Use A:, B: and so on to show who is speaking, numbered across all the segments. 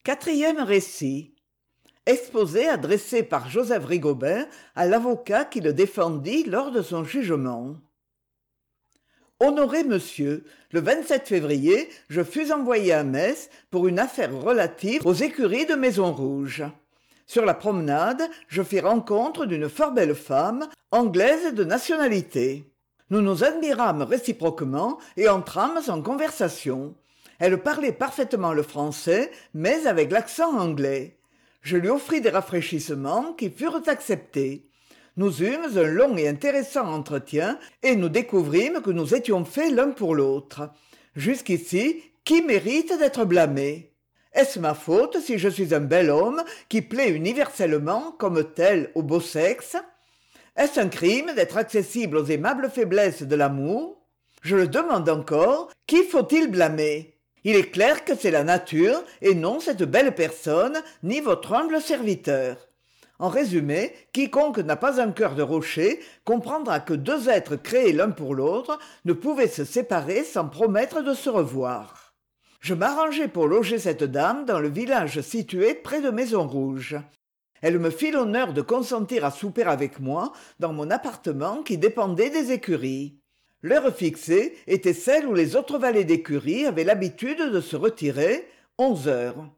A: Quatrième récit. Exposé adressé par Joseph Rigobert à l'avocat qui le défendit lors de son jugement. Honoré monsieur, le 27 février, je fus envoyé à Metz pour une affaire relative aux écuries de Maison-Rouge. Sur la promenade, je fis rencontre d'une fort belle femme, anglaise de nationalité. Nous nous admirâmes réciproquement et entrâmes en conversation. Elle parlait parfaitement le français, mais avec l'accent anglais. Je lui offris des rafraîchissements qui furent acceptés. Nous eûmes un long et intéressant entretien et nous découvrîmes que nous étions faits l'un pour l'autre. Jusqu'ici, qui mérite d'être blâmé ? Est-ce ma faute si je suis un bel homme qui plaît universellement comme tel au beau sexe ? Est-ce un crime d'être accessible aux aimables faiblesses de l'amour ? Je le demande encore, qui faut-il blâmer ? Il est clair que c'est la nature et non cette belle personne ni votre humble serviteur. En résumé, quiconque n'a pas un cœur de rocher comprendra que deux êtres créés l'un pour l'autre ne pouvaient se séparer sans promettre de se revoir. Je m'arrangeai pour loger cette dame dans le village situé près de Maison-Rouge. Elle me fit l'honneur de consentir à souper avec moi dans mon appartement qui dépendait des écuries. L'heure fixée était celle où les autres valets d'écurie avaient l'habitude de se retirer, 11 heures.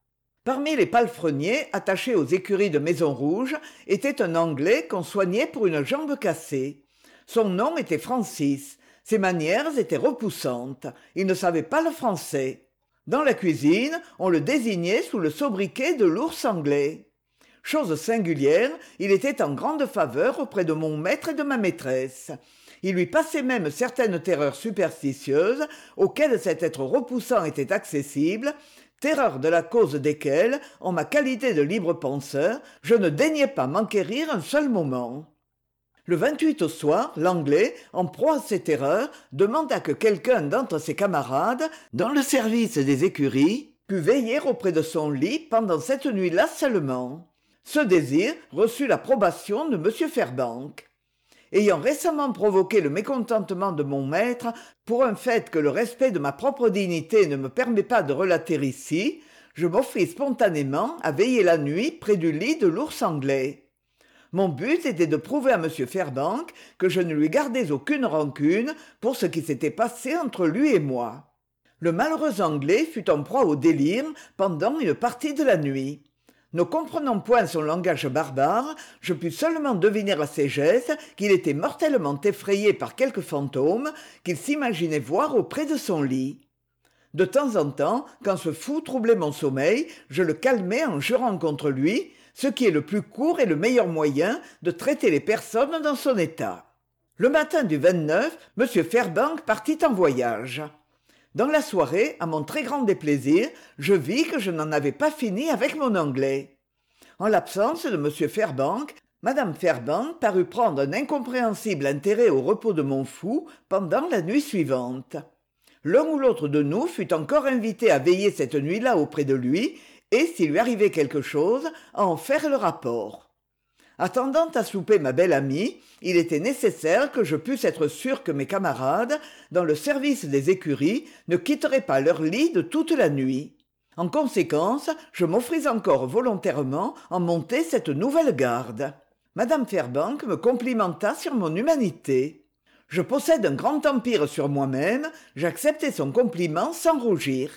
A: Parmi les palefreniers attachés aux écuries de Maison-Rouge était un Anglais qu'on soignait pour une jambe cassée. Son nom était Francis. Ses manières étaient repoussantes. Il ne savait pas le français. Dans la cuisine, on le désignait sous le sobriquet de l'ours anglais. Chose singulière, il était en grande faveur auprès de mon maître et de ma maîtresse. Il lui passait même certaines terreurs superstitieuses auxquelles cet être repoussant était accessible, terreurs de la cause desquelles, en ma qualité de libre penseur, je ne daignais pas m'enquérir un seul moment. Le 28 au soir, l'Anglais, en proie à ces terreurs, demanda que quelqu'un d'entre ses camarades, dans le service des écuries, pût veiller auprès de son lit pendant cette nuit-là seulement. Ce désir reçut l'approbation de M. Fairbank. Ayant récemment provoqué le mécontentement de mon maître pour un fait que le respect de ma propre dignité ne me permet pas de relater ici, je m'offris spontanément à veiller la nuit près du lit de l'ours anglais. Mon but était de prouver à M. Fairbank que je ne lui gardais aucune rancune pour ce qui s'était passé entre lui et moi. Le malheureux Anglais fut en proie au délire pendant une partie de la nuit. Ne comprenant point son langage barbare, je pus seulement deviner à ses gestes qu'il était mortellement effrayé par quelque fantôme qu'il s'imaginait voir auprès de son lit. De temps en temps, quand ce fou troublait mon sommeil, je le calmais en jurant contre lui, ce qui est le plus court et le meilleur moyen de traiter les personnes dans son état. Le matin du 29, M. Fairbank partit en voyage. Dans la soirée, à mon très grand déplaisir, je vis que je n'en avais pas fini avec mon Anglais. En l'absence de M. Fairbank, Mme Fairbank parut prendre un incompréhensible intérêt au repos de mon fou pendant la nuit suivante. L'un ou l'autre de nous fut encore invité à veiller cette nuit-là auprès de lui et, s'il lui arrivait quelque chose, à en faire le rapport. Attendant à souper ma belle amie, il était nécessaire que je pusse être sûr que mes camarades, dans le service des écuries, ne quitteraient pas leur lit de toute la nuit. En conséquence, je m'offris encore volontairement à monter cette nouvelle garde. Madame Fairbank me complimenta sur mon humanité. Je possède un grand empire sur moi-même, j'acceptai son compliment sans rougir.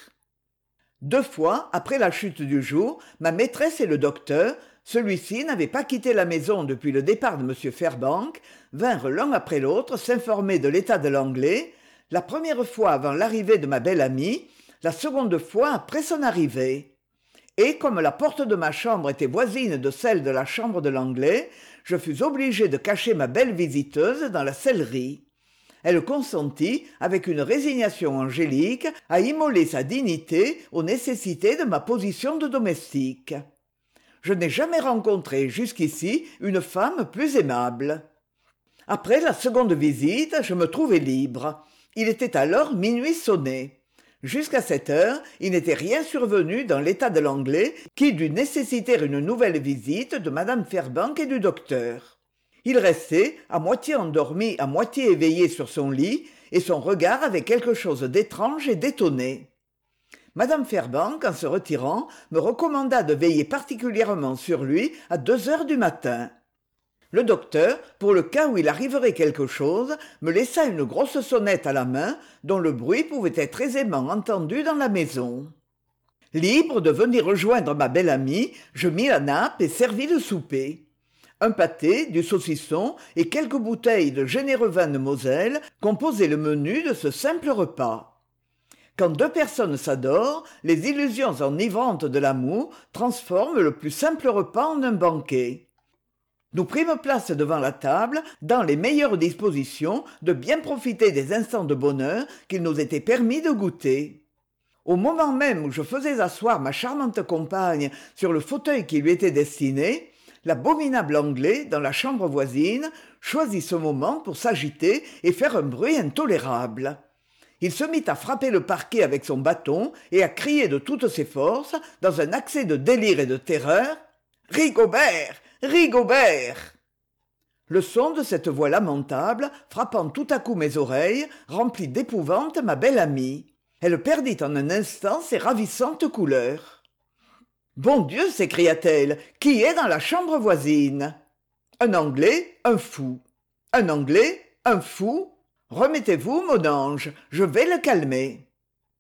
A: 2 fois, après la chute du jour, ma maîtresse et le docteur, celui-ci n'avait pas quitté la maison depuis le départ de M. Fairbank, vinrent l'un après l'autre s'informer de l'état de l'Anglais, la première fois avant l'arrivée de ma belle amie, la seconde fois après son arrivée. Et comme la porte de ma chambre était voisine de celle de la chambre de l'Anglais, je fus obligé de cacher ma belle visiteuse dans la sellerie. Elle consentit, avec une résignation angélique, à immoler sa dignité aux nécessités de ma position de domestique. Je n'ai jamais rencontré jusqu'ici une femme plus aimable. Après la seconde visite, je me trouvai libre. Il était alors minuit sonné. Jusqu'à cette heure, il n'était rien survenu dans l'état de l'Anglais qui dût nécessiter une nouvelle visite de Mme Fairbank et du docteur. Il restait, à moitié endormi, à moitié éveillé sur son lit, et son regard avait quelque chose d'étrange et d'étonné. Madame Fairbank, en se retirant, me recommanda de veiller particulièrement sur lui à 2 heures du matin. Le docteur, pour le cas où il arriverait quelque chose, me laissa une grosse sonnette à la main dont le bruit pouvait être aisément entendu dans la maison. Libre de venir rejoindre ma belle amie, je mis la nappe et servis le souper. Un pâté, du saucisson et quelques bouteilles de généreux vin de Moselle composaient le menu de ce simple repas. Quand 2 personnes s'adorent, les illusions enivrantes de l'amour transforment le plus simple repas en un banquet. Nous prîmes place devant la table, dans les meilleures dispositions de bien profiter des instants de bonheur qu'il nous était permis de goûter. Au moment même où je faisais asseoir ma charmante compagne sur le fauteuil qui lui était destiné, l'abominable Anglais, dans la chambre voisine, choisit ce moment pour s'agiter et faire un bruit intolérable. Il se mit à frapper le parquet avec son bâton et à crier de toutes ses forces, dans un accès de délire et de terreur, « Rigobert! Rigobert !» Le son de cette voix lamentable, frappant tout à coup mes oreilles, remplit d'épouvante ma belle amie. Elle perdit en un instant ses ravissantes couleurs. « Bon Dieu !» s'écria-t-elle, « qui est dans la chambre voisine ?»« Un Anglais, un fou. »« Un Anglais, un fou. Remettez-vous, mon ange, je vais le calmer. »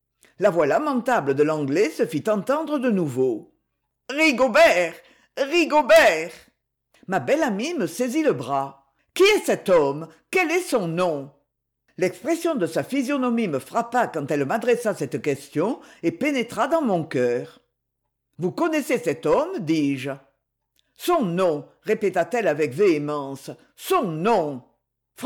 A: La voix lamentable de l'Anglais se fit entendre de nouveau. « Rigobert! Rigobert !» Ma belle amie me saisit le bras. « Qui est cet homme? Quel est son nom ?» L'expression de sa physionomie me frappa quand elle m'adressa cette question et pénétra dans mon cœur. « Vous connaissez cet homme ?» dis-je. « Son nom, » répéta-t-elle avec véhémence. « Son nom !»« Francis, »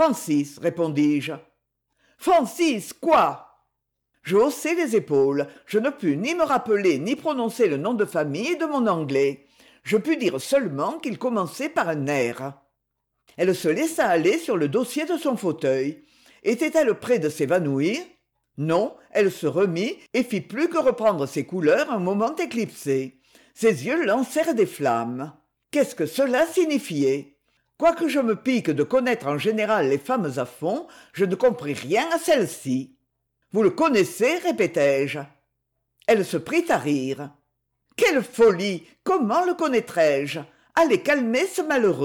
A: répondis-je. « Francis, quoi ?» Je haussai les épaules. Je ne pus ni me rappeler ni prononcer le nom de famille de mon Anglais. Je pus dire seulement qu'il commençait par un R. Elle se laissa aller sur le dossier de son fauteuil. Était-elle près de s'évanouir? Non, elle se remit et fit plus que reprendre ses couleurs un moment éclipsé. Ses yeux lancèrent des flammes. Qu'est-ce que cela signifiait? Quoique je me pique de connaître en général les femmes à fond, je ne compris rien à celle-ci. « Vous le connaissez ?» répétai-je. Elle se prit à rire. « Quelle folie! Comment le connaîtrais-je? Allez calmer ce malheureux !»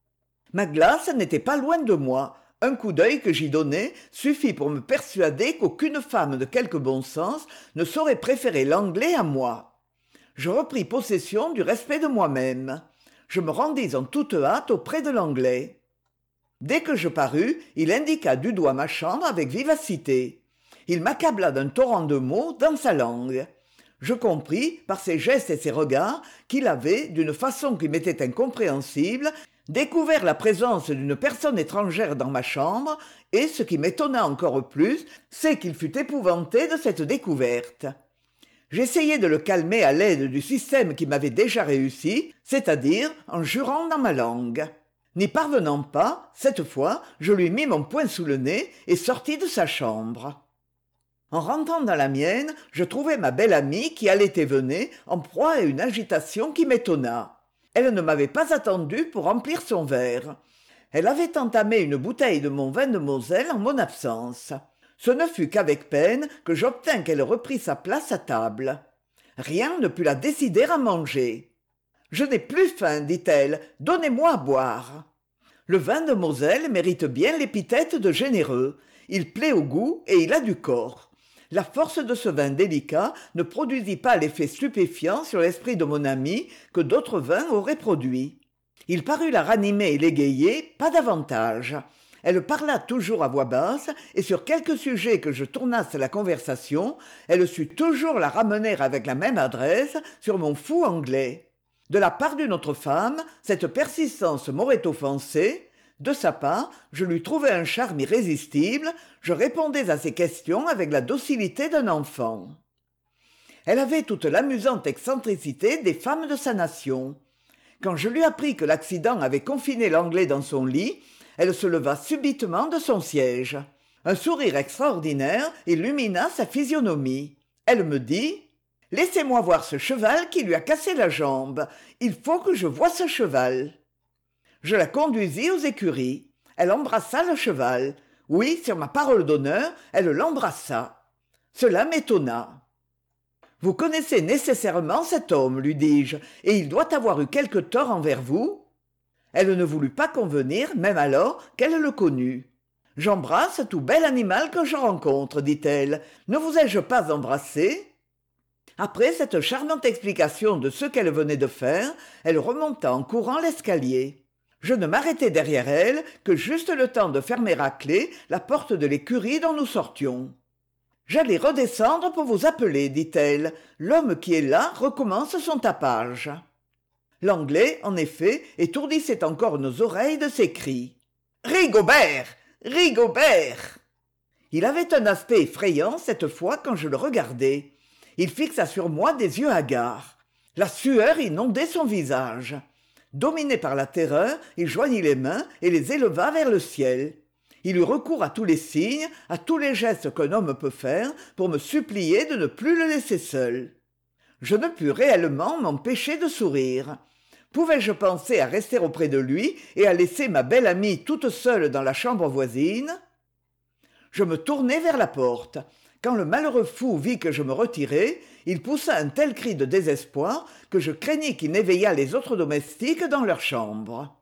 A: Ma glace n'était pas loin de moi. Un coup d'œil que j'y donnai suffit pour me persuader qu'aucune femme de quelque bon sens ne saurait préférer l'Anglais à moi. Je repris possession du respect de moi-même. Je me rendis en toute hâte auprès de l'Anglais. Dès que je parus, il indiqua du doigt ma chambre avec vivacité. Il m'accabla d'un torrent de mots dans sa langue. Je compris, par ses gestes et ses regards, qu'il avait, d'une façon qui m'était incompréhensible, découvert la présence d'une personne étrangère dans ma chambre, et ce qui m'étonna encore plus, c'est qu'il fut épouvanté de cette découverte. J'essayai de le calmer à l'aide du système qui m'avait déjà réussi, c'est-à-dire en jurant dans ma langue. N'y parvenant pas, cette fois, je lui mis mon poing sous le nez et sortis de sa chambre. En rentrant dans la mienne, je trouvai ma belle amie qui allait et venait, en proie à une agitation qui m'étonna. Elle ne m'avait pas attendu pour remplir son verre. Elle avait entamé une bouteille de mon vin de Moselle en mon absence. Ce ne fut qu'avec peine que j'obtins qu'elle reprît sa place à table. Rien ne put la décider à manger. « Je n'ai plus faim, dit-elle, donnez-moi à boire. » Le vin de Moselle mérite bien l'épithète de généreux. Il plaît au goût et il a du corps. La force de ce vin délicat ne produisit pas l'effet stupéfiant sur l'esprit de mon amie que d'autres vins auraient produit. Il parut la ranimer et l'égayer, pas davantage. Elle parla toujours à voix basse, et sur quelque sujet que je tournasse la conversation, elle sut toujours la ramener avec la même adresse sur mon fou anglais. De la part d'une autre femme, cette persistance m'aurait offensé. De sa part, je lui trouvais un charme irrésistible, je répondais à ses questions avec la docilité d'un enfant. Elle avait toute l'amusante excentricité des femmes de sa nation. Quand je lui appris que l'accident avait confiné l'Anglais dans son lit, elle se leva subitement de son siège. Un sourire extraordinaire illumina sa physionomie. Elle me dit « Laissez-moi voir ce cheval qui lui a cassé la jambe. Il faut que je voie ce cheval. » Je la conduisis aux écuries. Elle embrassa le cheval. Oui, sur ma parole d'honneur, elle l'embrassa. Cela m'étonna. Vous connaissez nécessairement cet homme, lui dis-je, et il doit avoir eu quelque tort envers vous. Elle ne voulut pas convenir, même alors qu'elle le connut. J'embrasse tout bel animal que je rencontre, dit-elle. Ne vous ai-je pas embrassé? Après cette charmante explication de ce qu'elle venait de faire, elle remonta en courant l'escalier. Je ne m'arrêtai derrière elle que juste le temps de fermer à clé la porte de l'écurie dont nous sortions. « J'allais redescendre pour vous appeler, dit-elle. L'homme qui est là recommence son tapage. » L'anglais, en effet, étourdissait encore nos oreilles de ses cris. « Rigobert! Rigobert !» Il avait un aspect effrayant cette fois quand je le regardai. Il fixa sur moi des yeux hagards. La sueur inondait son visage. Dominé par la terreur, il joignit les mains et les éleva vers le ciel. Il eut recours à tous les signes, à tous les gestes qu'un homme peut faire pour me supplier de ne plus le laisser seul. Je ne pus réellement m'empêcher de sourire. Pouvais-je penser à rester auprès de lui et à laisser ma belle amie toute seule dans la chambre voisine? Je me tournai vers la porte. Quand le malheureux fou vit que je me retirais, il poussa un tel cri de désespoir que je craignis qu'il n'éveillât les autres domestiques dans leur chambre.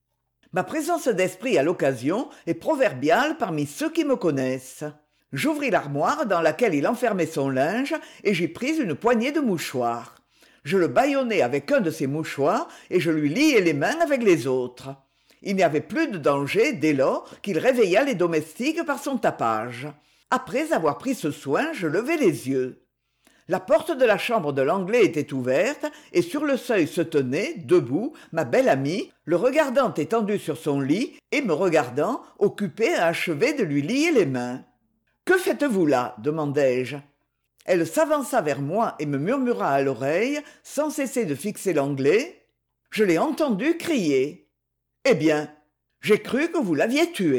A: Ma présence d'esprit à l'occasion est proverbiale parmi ceux qui me connaissent. J'ouvris l'armoire dans laquelle il enfermait son linge et j'y pris une poignée de mouchoirs. Je le bâillonnai avec un de ces mouchoirs et je lui liai les mains avec les autres. Il n'y avait plus de danger dès lors qu'il réveilla les domestiques par son tapage. Après avoir pris ce soin, je levai les yeux. La porte de la chambre de l'anglais était ouverte et sur le seuil se tenait, debout, ma belle amie, le regardant étendu sur son lit et me regardant, occupée à achever de lui lier les mains. « Que faites-vous là ?» demandai-je. Elle s'avança vers moi et me murmura à l'oreille, sans cesser de fixer l'anglais. Je l'ai entendu crier. « Eh bien, j'ai cru que vous l'aviez tué. »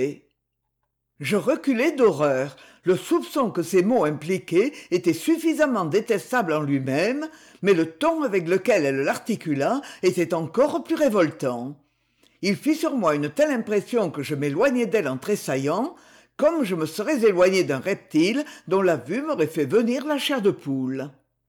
A: Je reculai d'horreur. Le soupçon que ces mots impliquaient était suffisamment détestable en lui-même, mais le ton avec lequel elle l'articula était encore plus révoltant. Il fit sur moi une telle impression que je m'éloignai d'elle en tressaillant, comme je me serais éloigné d'un reptile dont la vue m'aurait fait venir la chair de poule.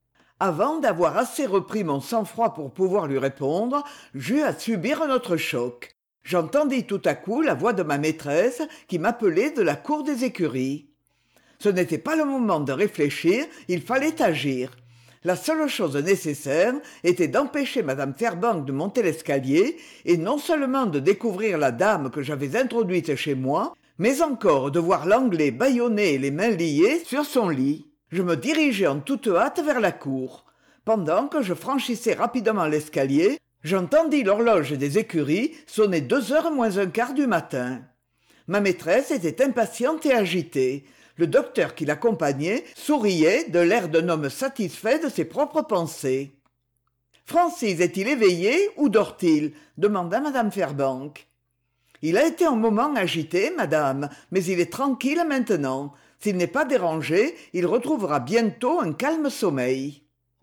A: Avant d'avoir assez repris mon sang-froid pour pouvoir lui répondre, j'eus à subir un autre choc. J'entendis tout à coup la voix de ma maîtresse qui m'appelait de la cour des écuries. Ce n'était pas le moment de réfléchir, il fallait agir. La seule chose nécessaire était d'empêcher madame Fairbank de monter l'escalier et non seulement de découvrir la dame que j'avais introduite chez moi, mais encore de voir l'anglais bâillonné et les mains liées sur son lit. Je me dirigeai en toute hâte vers la cour. Pendant que je franchissais rapidement l'escalier, j'entendis l'horloge des écuries sonner 2 heures moins un quart du matin. Ma maîtresse était impatiente et agitée. Le docteur qui l'accompagnait souriait de l'air d'un homme satisfait de ses propres pensées. « Francis est-il éveillé ou dort-il » demanda madame Fairbank. « Il a été un moment agité, madame, mais il est tranquille maintenant. S'il n'est pas dérangé, il retrouvera bientôt un calme sommeil. »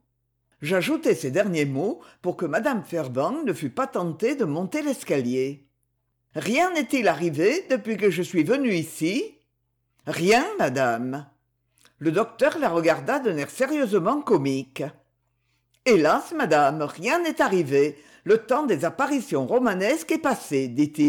A: J'ajoutai ces derniers mots pour que madame Fairbank ne fût pas tentée de monter l'escalier. « Rien n'est-il arrivé depuis que je suis venu ici ?»« Rien, madame. » Le docteur la regarda d'un air sérieusement comique. « Hélas, madame, rien n'est arrivé. Le temps des apparitions romanesques est passé, dit-il. »«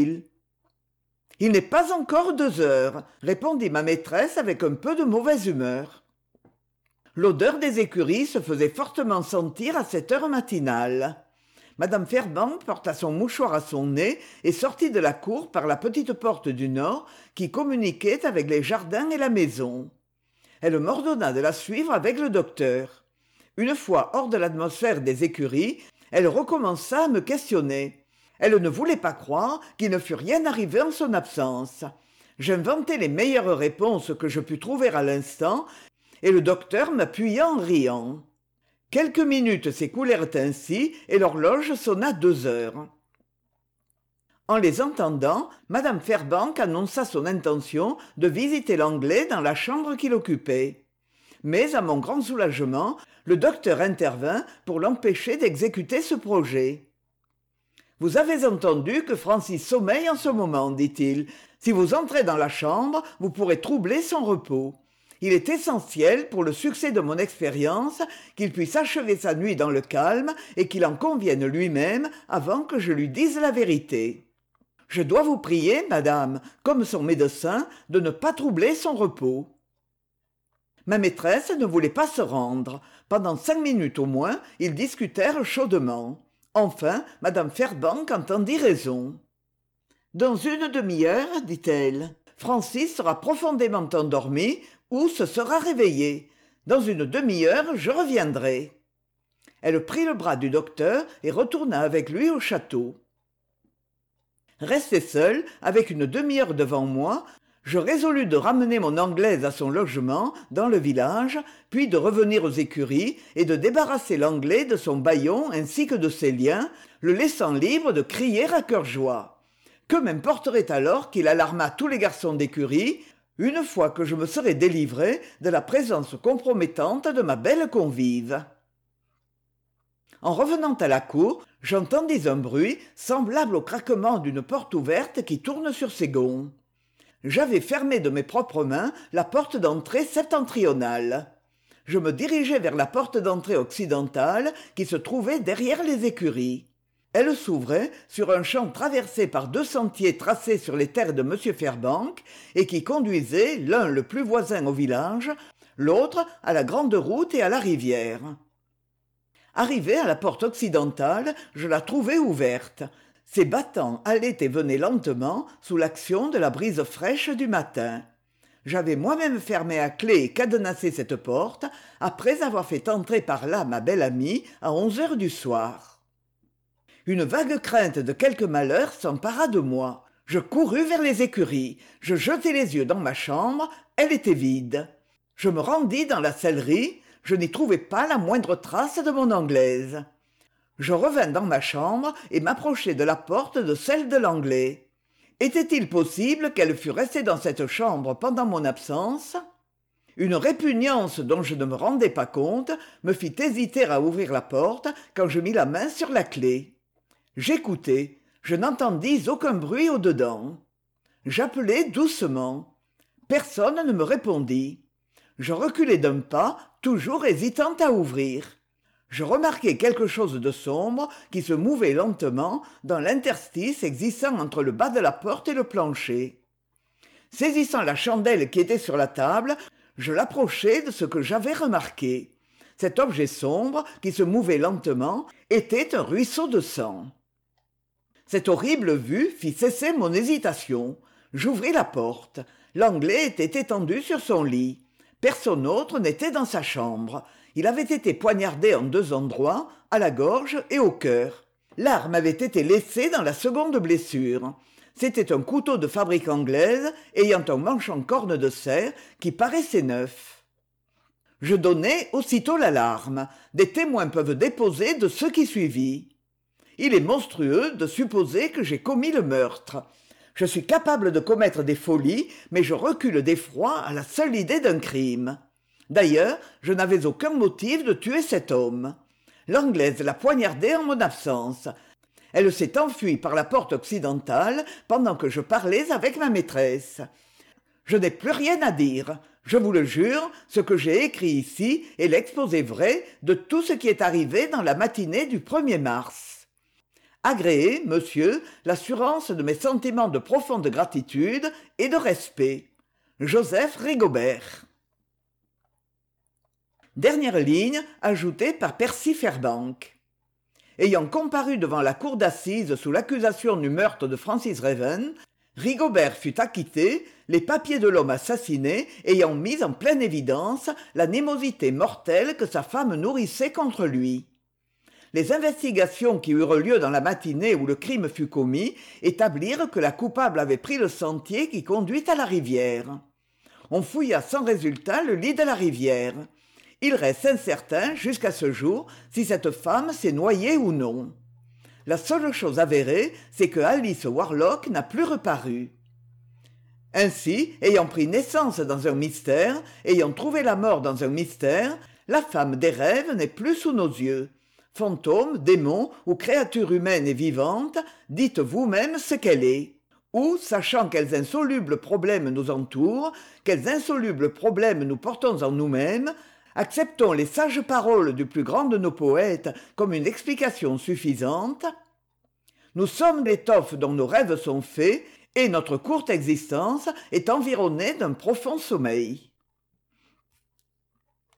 A: Il n'est pas encore 2 heures, répondit ma maîtresse avec un peu de mauvaise humeur. L'odeur des écuries se faisait fortement sentir à cette heure matinale. Madame Fairbank porta son mouchoir à son nez et sortit de la cour par la petite porte du nord qui communiquait avec les jardins et la maison. Elle m'ordonna de la suivre avec le docteur. Une fois hors de l'atmosphère des écuries, elle recommença à me questionner. Elle ne voulait pas croire qu'il ne fût rien arrivé en son absence. J'inventai les meilleures réponses que je pus trouver à l'instant, et le docteur m'appuya en riant. Quelques minutes s'écoulèrent ainsi, et l'horloge sonna 2 heures. En les entendant, madame Fairbank annonça son intention de visiter l'anglais dans la chambre qu'il occupait. Mais, à mon grand soulagement, le docteur intervint pour l'empêcher d'exécuter ce projet. « Vous avez entendu que Francis sommeille en ce moment, dit-il. Si vous entrez dans la chambre, vous pourrez troubler son repos. Il est essentiel pour le succès de mon expérience qu'il puisse achever sa nuit dans le calme et qu'il en convienne lui-même avant que je lui dise la vérité. Je dois vous prier, madame, comme son médecin, de ne pas troubler son repos. » Ma maîtresse ne voulait pas se rendre. Pendant 5 minutes au moins, ils discutèrent chaudement. Enfin, madame Fairbank entendit raison. « Dans une demi-heure, dit-elle, Francis sera profondément endormi ou se sera réveillé. Dans une demi-heure, je reviendrai. » Elle prit le bras du docteur et retourna avec lui au château. Resté seul, avec une demi-heure devant moi, je résolus de ramener mon Anglaise à son logement, dans le village, puis de revenir aux écuries et de débarrasser l'Anglais de son bâillon ainsi que de ses liens, le laissant libre de crier à cœur joie. Que m'importerait alors qu'il alarmât tous les garçons d'écurie, une fois que je me serais délivré de la présence compromettante de ma belle convive. En revenant à la cour, j'entendis un bruit semblable au craquement d'une porte ouverte qui tourne sur ses gonds. J'avais fermé de mes propres mains la porte d'entrée septentrionale. Je me dirigeai vers la porte d'entrée occidentale qui se trouvait derrière les écuries. Elle s'ouvrait sur un champ traversé par 2 sentiers tracés sur les terres de M. Fairbank et qui conduisaient, l'un le plus voisin au village, l'autre à la grande route et à la rivière. Arrivé à la porte occidentale, je la trouvai ouverte. Ses battants allaient et venaient lentement sous l'action de la brise fraîche du matin. J'avais moi-même fermé à clé et cadenassé cette porte, après avoir fait entrer par là ma belle amie à 11 heures du soir. Une vague crainte de quelque malheur s'empara de moi. Je courus vers les écuries. Je jetai les yeux dans ma chambre. Elle était vide. Je me rendis dans la sellerie. Je n'y trouvai pas la moindre trace de mon Anglaise. Je revins dans ma chambre et m'approchai de la porte de celle de l'Anglais. Était-il possible qu'elle fût restée dans cette chambre pendant mon absence ? Une répugnance dont je ne me rendais pas compte me fit hésiter à ouvrir la porte quand je mis la main sur la clé. J'écoutai. Je n'entendis aucun bruit au-dedans. J'appelai doucement. Personne ne me répondit. Je reculai d'un pas, toujours hésitant à ouvrir. Je remarquai quelque chose de sombre qui se mouvait lentement dans l'interstice existant entre le bas de la porte et le plancher. Saisissant la chandelle qui était sur la table, je l'approchai de ce que j'avais remarqué. Cet objet sombre, qui se mouvait lentement, était un ruisseau de sang. Cette horrible vue fit cesser mon hésitation. J'ouvris la porte. L'Anglais était étendu sur son lit. Personne autre n'était dans sa chambre. Il avait été poignardé en 2 endroits, à la gorge et au cœur. L'arme avait été laissée dans la seconde blessure. C'était un couteau de fabrique anglaise, ayant un manche en corne de cerf qui paraissait neuf. Je donnai aussitôt l'alarme. Des témoins peuvent déposer de ce qui suivit. Il est monstrueux de supposer que j'ai commis le meurtre. Je suis capable de commettre des folies, mais je recule d'effroi à la seule idée d'un crime. D'ailleurs, je n'avais aucun motif de tuer cet homme. L'Anglaise l'a poignardé en mon absence. Elle s'est enfuie par la porte occidentale pendant que je parlais avec ma maîtresse. Je n'ai plus rien à dire. Je vous le jure, ce que j'ai écrit ici est l'exposé vrai de tout ce qui est arrivé dans la matinée du 1er mars. Agréez, monsieur, l'assurance de mes sentiments de profonde gratitude et de respect. Joseph Rigobert. Dernière ligne ajoutée par Percy Fairbank. Ayant comparu devant la cour d'assises sous l'accusation du meurtre de Francis Raven, Rigobert fut acquitté, les papiers de l'homme assassiné ayant mis en pleine évidence l'animosité mortelle que sa femme nourrissait contre lui. Les investigations qui eurent lieu dans la matinée où le crime fut commis établirent que la coupable avait pris le sentier qui conduit à la rivière. On fouilla sans résultat le lit de la rivière. Il reste incertain jusqu'à ce jour si cette femme s'est noyée ou non. La seule chose avérée, c'est que Alice Warlock n'a plus reparu. Ainsi, ayant pris naissance dans un mystère, ayant trouvé la mort dans un mystère, la femme des rêves n'est plus sous nos yeux. Fantôme, démon ou créature humaine et vivante, dites vous-même ce qu'elle est. ou, sachant quels insolubles problèmes nous entourent, quels insolubles problèmes nous portons en nous-mêmes, acceptons les sages paroles du plus grand de nos poètes comme une explication suffisante. Nous sommes l'étoffe dont nos rêves sont faits, et notre courte existence est environnée d'un profond sommeil.